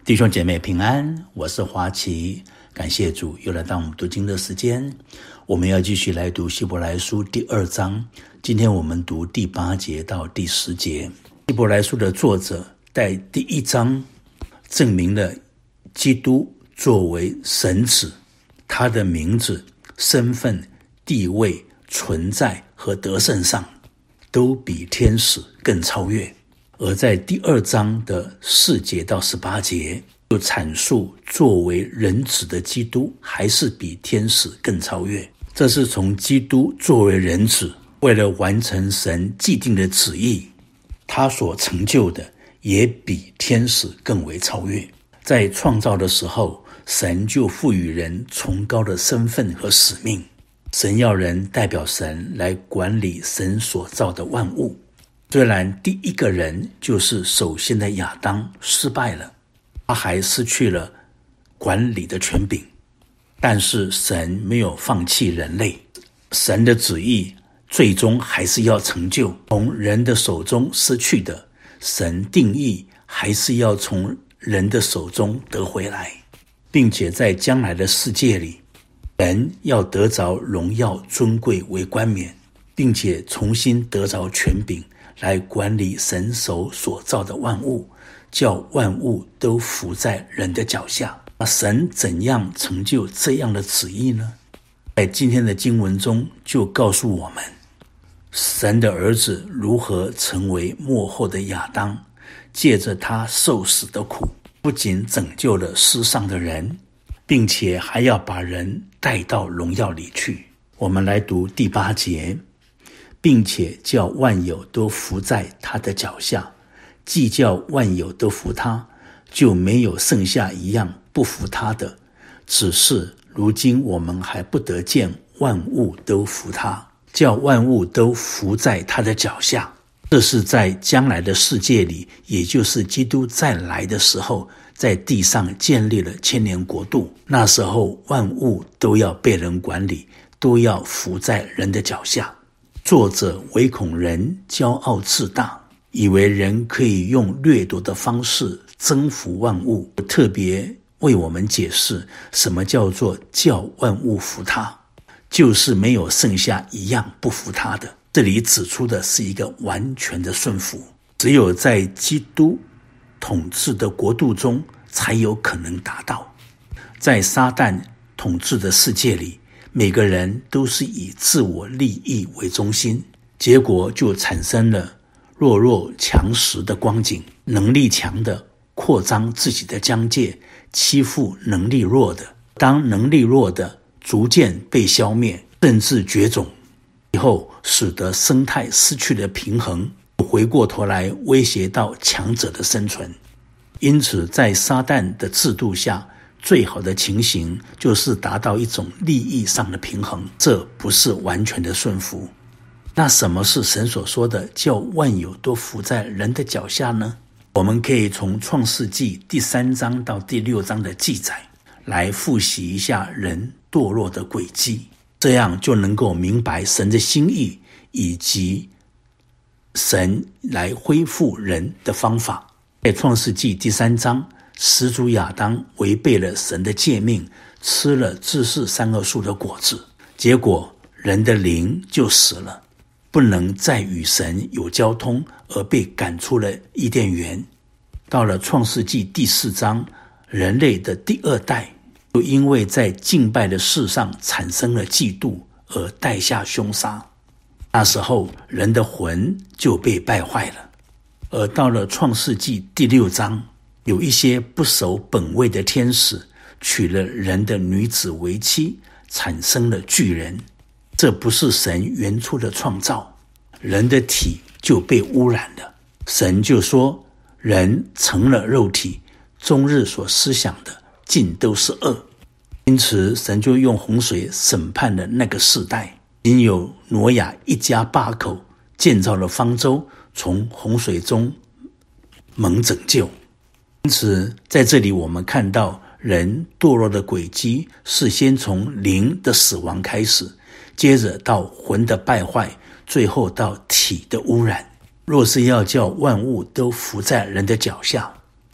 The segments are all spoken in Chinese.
弟兄姐妹平安，我是华奇，感谢主又来到我们读经的时间。我们要继续来读希伯来书第2章，今天我们读第8节到第10节。希伯来书的作者在第1章证明了基督作为神子，他的名字、身份、地位、存在和得胜上都比天使更超越。而在第2章的4节到18节就阐述作为人子的基督还是比天使更超越。这是从基督作为人子，为了完成神既定的旨意，他所成就的也比天使更为超越。在创造的时候，神就赋予人崇高的身份和使命，神要人代表神来管理神所造的万物。虽然第一个人就是首先的亚当失败了，他还失去了管理的权柄，但是神没有放弃人类，神的旨意最终还是要成就。从人的手中失去的，神定义还是要从人的手中得回来，并且在将来的世界里，人要得着荣耀尊贵为冠冕，并且重新得着权柄来管理神手所造的万物，叫万物都服在人的脚下。神怎样成就这样的旨意呢？在今天的经文中就告诉我们，神的儿子如何成为末后的亚当，借着他受死的苦，不仅拯救了世上的人，并且还要把人带到荣耀里去。我们来读第8节，并且叫万有都服在他的脚下，既叫万有都服他，就没有剩下一样不服他的，只是如今我们还不得见万物都服他，叫万物都服在他的脚下。这是在将来的世界里，也就是基督再来的时候，在地上建立了千年国度，那时候万物都要被人管理，都要服在人的脚下。作者唯恐人骄傲自大，以为人可以用掠夺的方式征服万物，特别为我们解释什么叫做叫万物服他，就是没有剩下一样不服他的。这里指出的是一个完全的顺服，只有在基督统治的国度中才有可能达到。在撒旦统治的世界里，每个人都是以自我利益为中心，结果就产生了弱强食的光景。能力强的扩张自己的疆界，欺负能力弱的，当能力弱的逐渐被消灭，甚至绝种以后，使得生态失去了平衡，回过头来威胁到强者的生存。因此在撒旦的制度下，最好的情形就是达到一种利益上的平衡，这不是完全的顺服。那什么是神所说的叫万有都服在人的脚下呢？我们可以从创世纪第3章到第6章的记载来复习一下人堕落的轨迹，这样就能够明白神的心意，以及神来恢复人的方法。在创世纪第3章，始祖亚当违背了神的诫命，吃了知识善恶树的果子，结果人的灵就死了，不能再与神有交通，而被赶出了伊甸园。到了创世纪第4章，人类的第2代就因为在敬拜的事上产生了嫉妒，而带下凶杀。那时候人的魂就被败坏了。而到了创世纪第6章，有一些不守本位的天使娶了人的女子为妻，产生了巨人。这不是神原初的创造，人的体就被污染了。神就说，人成了肉体，终日所思想的尽都是恶。因此神就用洪水审判了那个世代，仅有挪亚一家8口建造了方舟，从洪水中蒙拯救。因此在这里我们看到人堕落的轨迹是先从灵的死亡开始，接着到魂的败坏，最后到体的污染。若是要叫万物都服在人的脚下，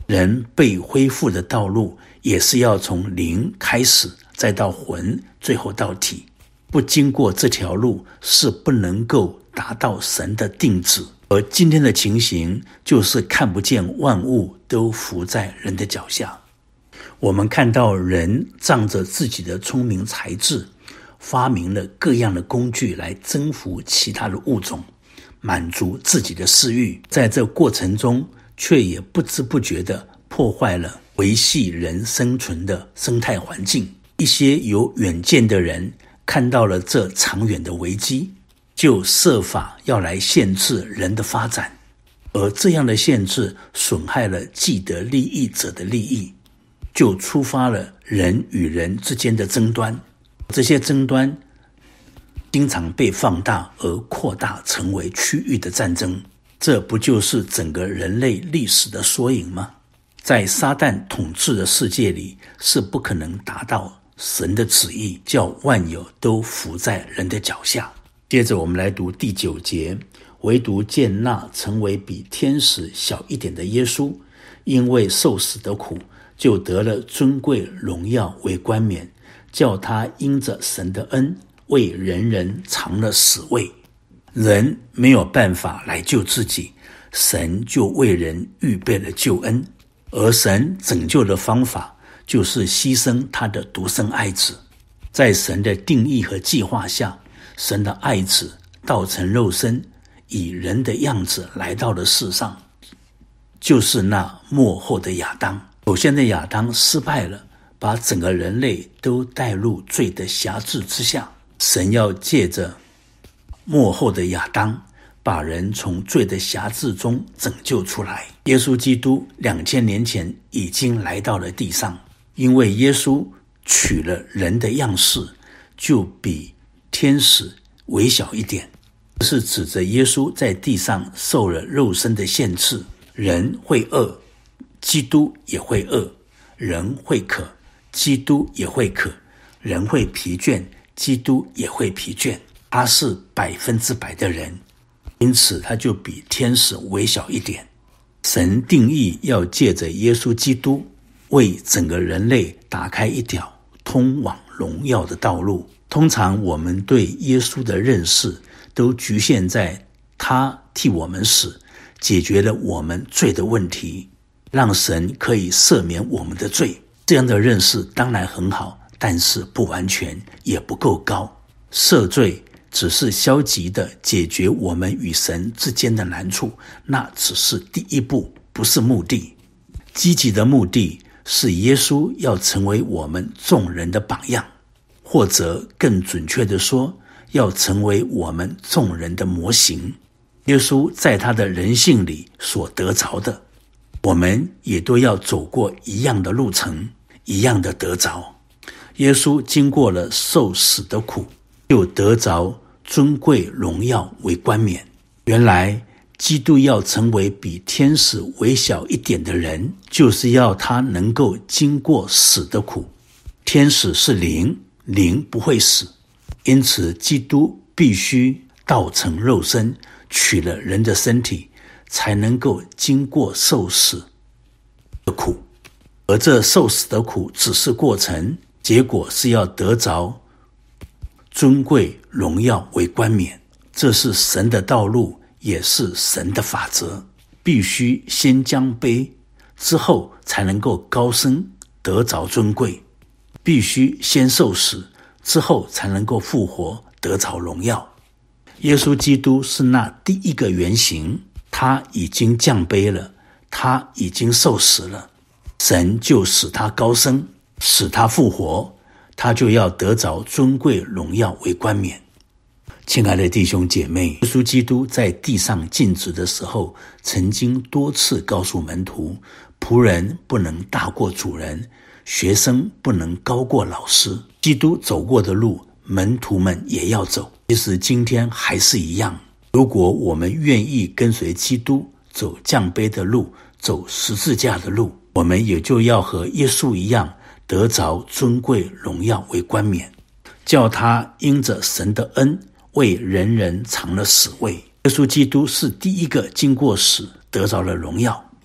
人被恢复的道路也是要从灵开始，再到魂，最后到体。不经过这条路是不能够达到神的定旨。而今天的情形就是看不见万物都伏在人的脚下。我们看到人仗着自己的聪明才智，发明了各样的工具来征服其他的物种，满足自己的私欲，在这过程中却也不知不觉地破坏了维系人生存的生态环境。一些有远见的人看到了这长远的危机，就设法要来限制人的发展，而这样的限制损害了既得利益者的利益，就触发了人与人之间的争端。这些争端经常被放大而扩大成为区域的战争，这不就是整个人类历史的缩影吗？在撒旦统治的世界里，是不可能达到神的旨意，叫万有都伏在人的脚下。接着我们来读第9节，唯独见那成为比天使小一点的耶稣，因为受死的苦，就得了尊贵荣耀为冠冕，叫他因着神的恩，为人人尝了死味。人没有办法来救自己，神就为人预备了救恩，而神拯救的方法就是牺牲他的独生爱子。在神的定义和计划下，神的爱子道成肉身，以人的样子来到了世上，就是那末后的亚当。首先的亚当失败了，把整个人类都带入罪的辖制之下。神要借着末后的亚当，把人从罪的辖制中拯救出来。耶稣基督2000年前已经来到了地上，因为耶稣取了人的样式，就比天使微小一点。这是指着耶稣在地上受了肉身的限制。人会饿，基督也会饿；人会渴，基督也会渴；人会疲倦，基督也会疲倦。他是100%的人，因此他就比天使微小一点。神定义要借着耶稣基督为整个人类打开一条通往荣耀的道路。通常我们对耶稣的认识都局限在他替我们死，解决了我们罪的问题，让神可以赦免我们的罪。这样的认识当然很好，但是不完全，也不够高。赦罪只是消极的解决我们与神之间的难处，那只是第一步，不是目的。积极的目的是耶稣要成为我们众人的榜样，或者更准确的说，要成为我们众人的模型。耶稣在他的人性里所得着的，我们也都要走过一样的路程，一样的得着。耶稣经过了受死的苦，就得着尊贵荣耀为冠冕。原来基督要成为比天使微小一点的人，就是要他能够经过死的苦。天使是灵，灵不会死，因此基督必须道成肉身，取了人的身体，才能够经过受死的苦。而这受死的苦只是过程，结果是要得着尊贵荣耀为冠冕。这是神的道路，也是神的法则，必须先降卑，之后才能够高升得着尊贵，必须先受死，之后才能够复活得着荣耀。耶稣基督是那第一个原型，他已经降卑了，他已经受死了，神就使他高升，使他复活，他就要得着尊贵荣耀为冠冕。亲爱的弟兄姐妹，耶稣基督在地上尽职的时候，曾经多次告诉门徒，仆人不能大过主人，学生不能高过老师。基督走过的路，门徒们也要走。其实今天还是一样，如果我们愿意跟随基督，走降卑的路，走十字架的路，我们也就要和耶稣一样，得着尊贵荣耀为冠冕，叫他因着神的恩，为人人尝了死味。耶稣基督是第一个经过死得着了荣耀，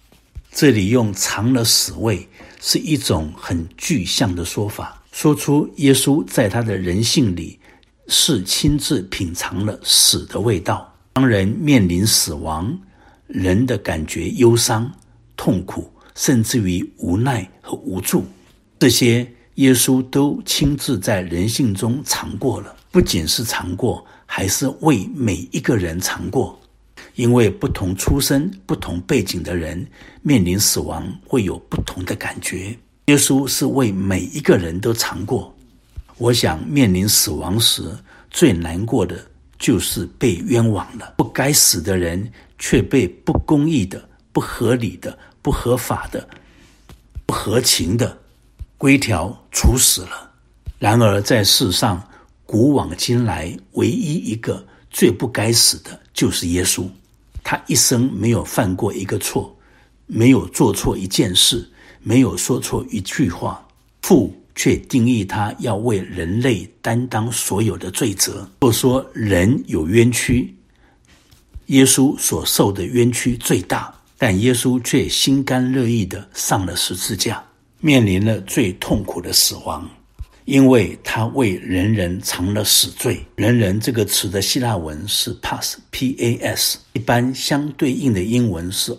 这里用尝了死味是一种很具象的说法，说出耶稣在他的人性里是亲自品尝了死的味道。当人面临死亡，人的感觉忧伤、痛苦，甚至于无奈和无助，这些耶稣都亲自在人性中尝过了，不仅是尝过，还是为每一个人尝过。因为不同出身、不同背景的人面临死亡会有不同的感觉，耶稣是为每一个人都尝过。我想面临死亡时最难过的就是被冤枉了，不该死的人却被不公义的、不合理的、不合法的、不合情的规条处死了。然而在世上古往今来唯一一个最不该死的就是耶稣，他一生没有犯过一个错，没有做错一件事，没有说错一句话，父却定义他要为人类担当所有的罪责。若说人有冤屈，耶稣所受的冤屈最大，但耶稣却心甘乐意地上了十字架，面临了最痛苦的死亡，因为他为人人尝了死罪。人人这个词的希腊文是 P-A-S， 一般相对应的英文是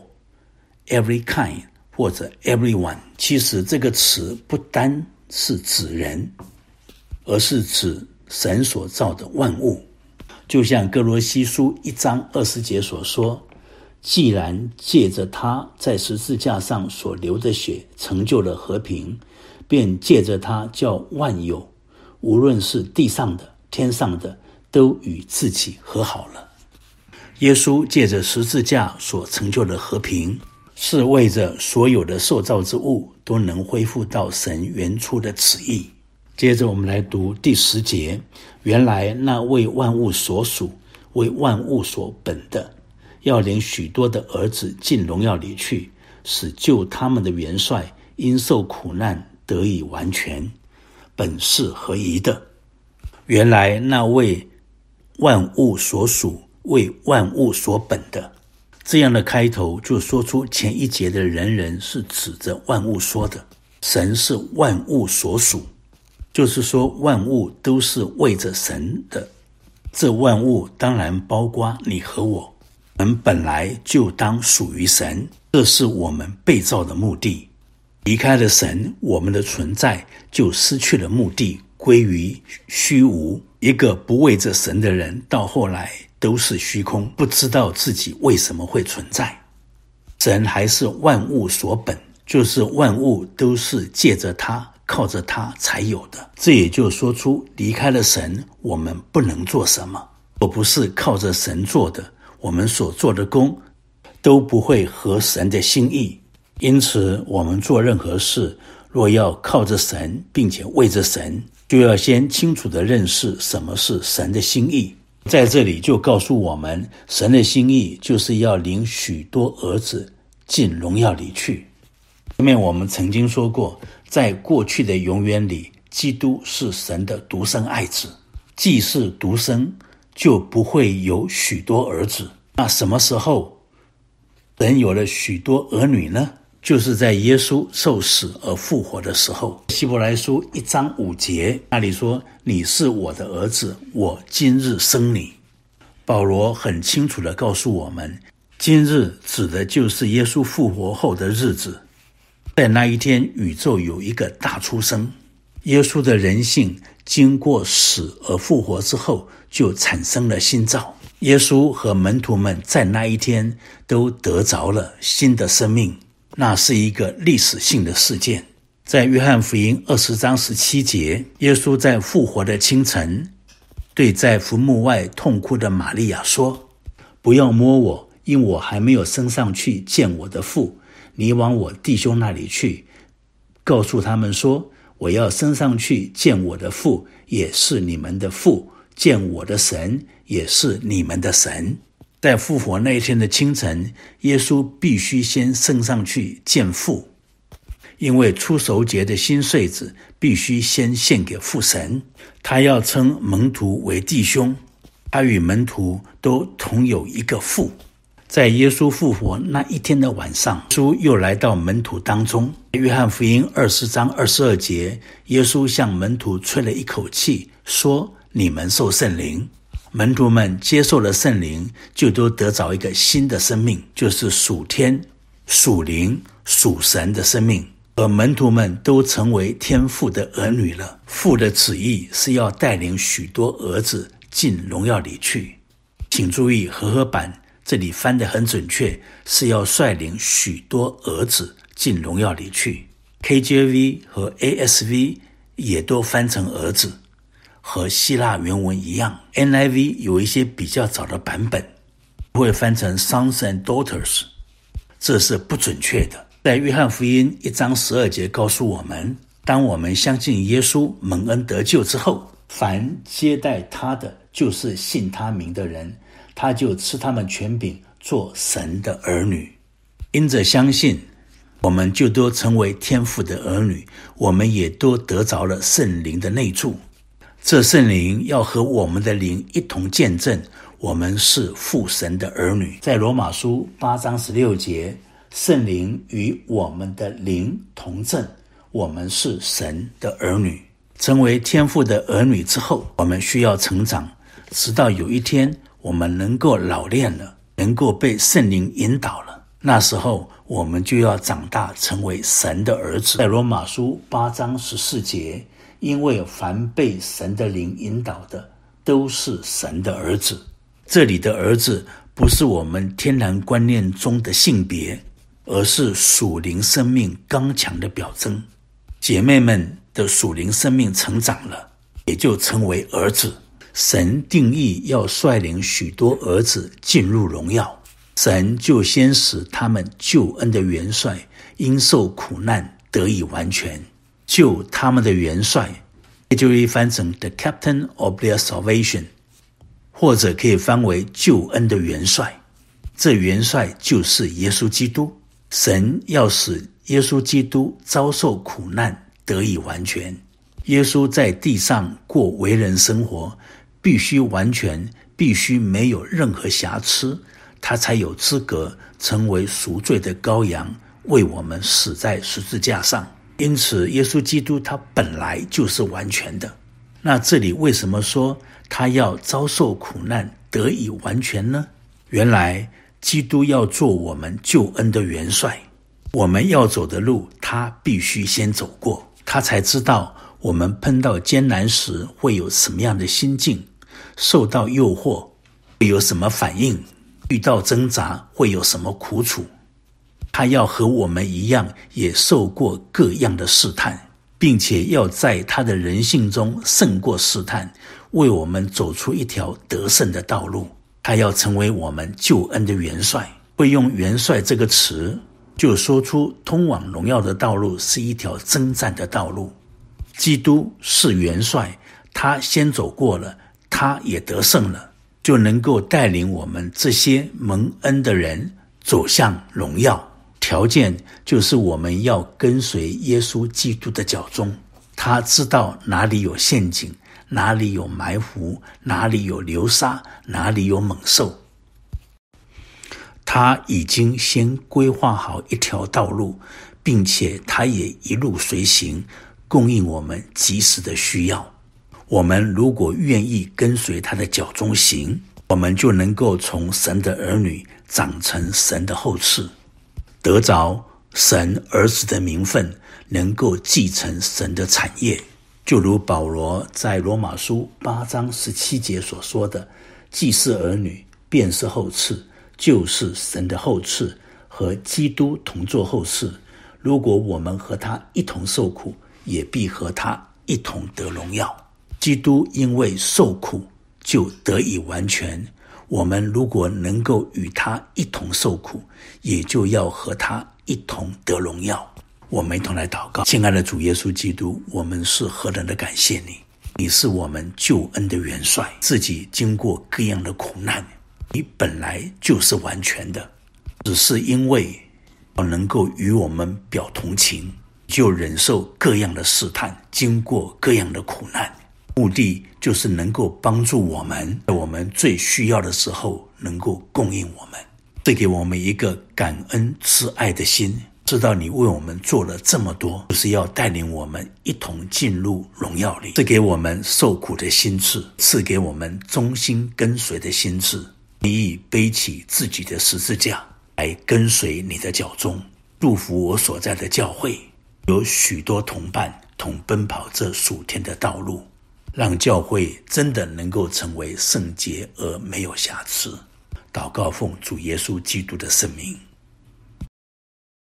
all、every kind 或者 everyone。 其实这个词不单是指人，而是指神所造的万物。就像哥罗西书1章20节所说，既然借着他在十字架上所流的血成就了和平，便借着他叫万有，无论是地上的、天上的，都与自己和好了。耶稣借着十字架所成就的和平，是为着所有的受造之物都能恢复到神原初的旨意。接着我们来读第10节，原来那为万物所属、为万物所本的，要领许多的儿子进荣耀里去，使救他们的元帅因受苦难得以完全，本是合宜的。原来那为万物所属、为万物所本的，这样的开头就说出前一节的人人是指着万物说的。神是万物所属，就是说万物都是为着神的，这万物当然包括你和我，我们本来就当属于神，这是我们被造的目的。离开了神，我们的存在就失去了目的，归于虚无。一个不为着神的人，到后来都是虚空，不知道自己为什么会存在。神还是万物所本，就是万物都是借着他、靠着他才有的。这也就说出离开了神，我们不能做什么。若不是靠着神做的，我们所做的工都不会合神的心意。因此我们做任何事，若要靠着神并且为着神，就要先清楚地认识什么是神的心意。在这里就告诉我们，神的心意就是要领许多儿子进荣耀里去。前面我们曾经说过，在过去的永远里，基督是神的独生爱子，既是独生，就不会有许多儿子。那什么时候神有了许多儿女呢？就是在耶稣受死而复活的时候。希伯来书1章5节那里说，你是我的儿子，我今日生你。保罗很清楚地告诉我们，今日指的就是耶稣复活后的日子。在那一天，宇宙有一个大出生，耶稣的人性经过死而复活之后，就产生了新造。耶稣和门徒们在那一天都得着了新的生命，那是一个历史性的事件。在约翰福音20章17节，耶稣在复活的清晨对在坟墓外痛哭的玛利亚说，不要摸我，因我还没有升上去见我的父，你往我弟兄那里去，告诉他们说，我要升上去见我的父，也是你们的父，见我的神，也是你们的神。在复活那一天的清晨，耶稣必须先升上去见父，因为初熟节的新穗子必须先献给父神。他要称门徒为弟兄，他与门徒都同有一个父。 在耶稣复活那一天的晚上，耶稣又来到门徒当中。约翰福音20章22节，耶稣向门徒吹了一口气，说：你们受圣灵。门徒们接受了圣灵，就都得着一个新的生命，就是属天、属灵、属神的生命。而门徒们都成为天父的儿女了。父的旨意是要带领许多儿子进荣耀里去。请注意，和合版这里翻得很准确，是要率领许多儿子进荣耀里去。KJV 和 ASV 也都翻成儿子，和希腊原文一样。NIV 有一些比较早的版本会翻成 sons and daughters， 这是不准确的。在约翰福音1章12节告诉我们，当我们相信耶稣蒙恩得救之后，凡接待他的，就是信他名的人，他就赐他们权柄做神的儿女。因着相信，我们就都成为天父的儿女，我们也都得着了圣灵的内住。这圣灵要和我们的灵一同见证，我们是父神的儿女。在罗马书8章16节，圣灵与我们的灵同证，我们是神的儿女。成为天父的儿女之后，我们需要成长，直到有一天我们能够老练了，能够被圣灵引导了，那时候我们就要长大成为神的儿子。在罗马书8章14节，因为凡被神的灵引导的，都是神的儿子。这里的儿子不是我们天然观念中的性别，而是属灵生命刚强的表征。姐妹们的属灵生命成长了，也就成为儿子。神定义要率领许多儿子进入荣耀，神就先使他们救恩的元帅因受苦难得以完全。救他们的元帅也就可以翻成 The Captain of their Salvation， 或者可以翻为救恩的元帅。这元帅就是耶稣基督。神要使耶稣基督遭受苦难得以完全。耶稣在地上过为人生活，必须完全，必须没有任何瑕疵，他才有资格成为赎罪的羔羊，为我们死在十字架上。因此耶稣基督他本来就是完全的。那这里为什么说他要遭受苦难得以完全呢？原来基督要做我们救恩的元帅，我们要走的路他必须先走过，他才知道我们碰到艰难时会有什么样的心境，受到诱惑会有什么反应，遇到挣扎会有什么苦楚。他要和我们一样也受过各样的试探，并且要在他的人性中胜过试探，为我们走出一条得胜的道路。他要成为我们救恩的元帅。会用元帅这个词，就说出通往荣耀的道路是一条征战的道路。基督是元帅，他先走过了，他也得胜了，就能够带领我们这些蒙恩的人走向荣耀。条件就是我们要跟随耶稣基督的脚踪。他知道哪里有陷阱，哪里有埋伏，哪里有流沙，哪里有猛兽。他已经先规划好一条道路，并且他也一路随行，供应我们及时的需要。我们如果愿意跟随他的脚踪行，我们就能够从神的儿女长成神的后嗣，得着神儿子的名分，能够继承神的产业。就如保罗在罗马书8章17节所说的，既是儿女，便是后嗣，就是神的后嗣，和基督同作后嗣。如果我们和他一同受苦，也必和他一同得荣耀。基督因为受苦就得以完全，我们如果能够与他一同受苦，也就要和他一同得荣耀。我们一同来祷告。亲爱的主耶稣基督，我们是何等的感谢你，你是我们救恩的元帅，自己经过各样的苦难，你本来就是完全的，只是因为能够与我们表同情，就忍受各样的试探，经过各样的苦难，目的就是能够帮助我们，在我们最需要的时候能够供应我们。 赐给我们一个感恩慈爱的心，知道你为我们做了这么多，就是要带领我们一同进入荣耀里，赐给我们受苦的心志，赐给我们忠心跟随的心志，你已背起自己的十字架来跟随你的脚踪。祝福我所在的教会有许多同伴同奔跑这属天的道路，让教会真的能够成为圣洁而没有瑕疵。祷告奉主耶稣基督的圣名。